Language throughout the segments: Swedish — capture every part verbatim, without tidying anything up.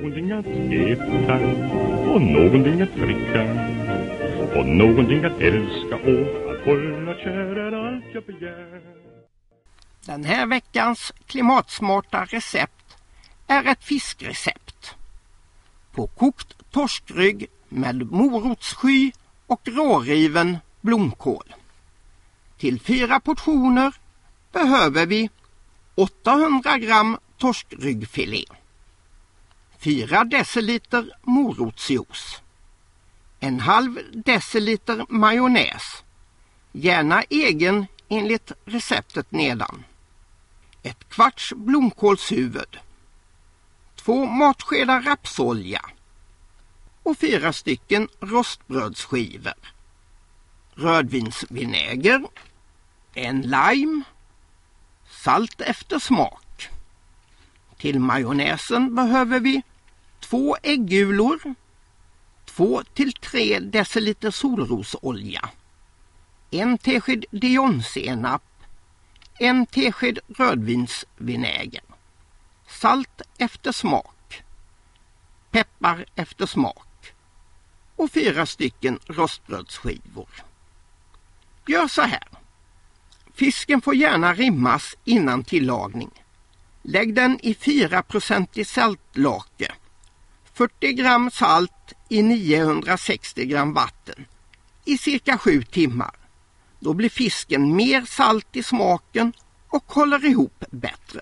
någonting att äta och någonting att dricka och någonting att älska och att hålla kär är allt jag begär. Den här veckans klimatsmarta recept är ett fiskrecept. På kokt torskrygg med morotssky och råriven blomkål. Till fyra portioner behöver vi åttahundra gram torskryggfilé, fyra deciliter morotsjuice, en halv deciliter majonnäs, gärna egen enligt receptet nedan, ett kvarts blomkålshuvud, två matskedar rapsolja och fyra stycken rostbrödsskivor, rödvinsvinäger, en lime, salt efter smak. Till majonnäsen behöver vi två äggulor, två till tre deciliter solrosolja, en tesked dijonsenap, en tesked rödvinsvinäger, salt efter smak, peppar efter smak och fyra stycken rostbrödsskivor. Gör så här. Fisken får gärna rimmas innan tillagning. Lägg den i fyra procent i saltlake, fyrtio gram salt i niohundrasextio gram vatten i cirka sju timmar. Då blir fisken mer salt i smaken och håller ihop bättre.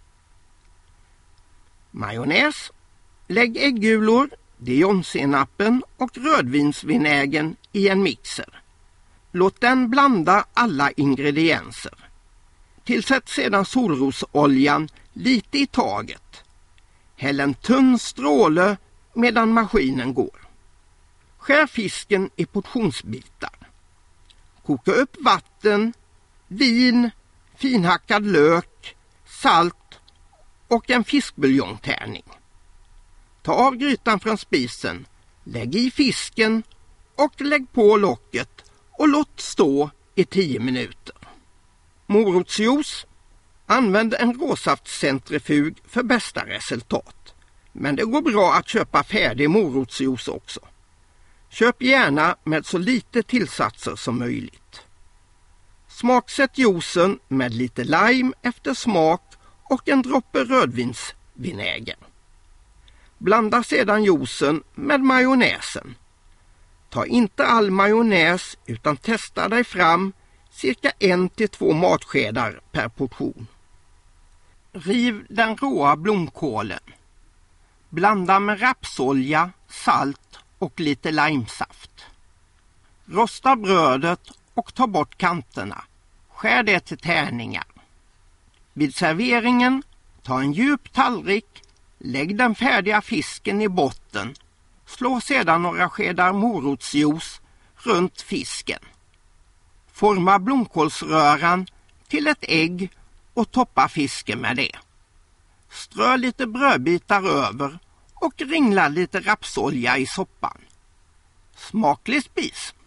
Majonnäs. Lägg äggulor, dijonsenapen och rödvinsvinägen i en mixer. Låt den blanda alla ingredienser. Tillsätt sedan solrosoljan lite i taget. Häll en tunn stråle medan maskinen går. Skär fisken i portionsbitar. Koka upp vatten, vin, finhackad lök, salt och en fiskbuljongtärning. Ta av grytan från spisen, lägg i fisken och lägg på locket och låt stå i tio minuter. Morotsjuice. Använd en råsaftcentrifug för bästa resultat. Men det går bra att köpa färdig morotsjuice också. Köp gärna med så lite tillsatser som möjligt. Smaksätt juicen med lite lime efter smak och en droppe rödvinsvinäger. Blanda sedan juicen med majonnäsen. Ta inte all majonnäs utan testa dig fram cirka en till två matskedar per portion. Riv den råa blomkålen. Blanda med rapsolja, salt och lite limesaft. Rosta brödet och ta bort kanterna. Skär det till tärningar. Vid serveringen, ta en djup tallrik, lägg den färdiga fisken i botten. Slå sedan några skedar morotsjuice runt fisken. Forma blomkålsröran till ett ägg och toppa fisken med det. Strö lite brödbitar över och ringla lite rapsolja i soppan. Smaklig spis!